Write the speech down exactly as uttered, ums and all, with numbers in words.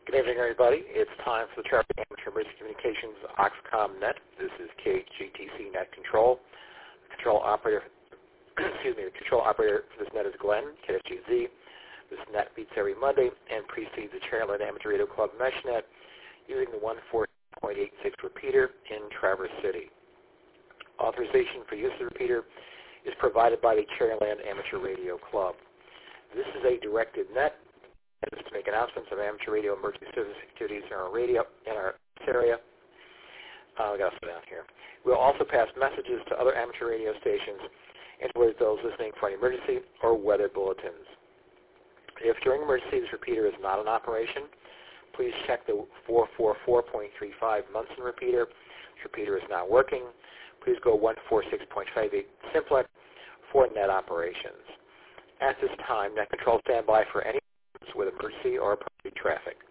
Good evening, everybody. It's time for the Traverse Amateur Emergency Communications Oxcom Net. This is K G T C Net Control. Control operator, excuse me, the control operator for this net is Glenn, K S G Z. This net meets every Monday and precedes the Chairland Amateur Radio Club MeshNet using the one fourteen point eight six repeater in Traverse City. Authorization for use of the repeater is provided by the Chairland Amateur Radio Club. This is a directed net. It is to make announcements of amateur radio emergency service activities in our radio in our area. Uh, we got to slow down here. We'll also pass messages to other amateur radio stations and to those listening for an emergency or weather bulletins. If during emergency this repeater is not in operation, please check the four forty-four point three five Munson repeater. This repeater is not working. Please go one forty-six point five eight simplex for net operations. At this time, net control standby for any with emergency or approaching traffic.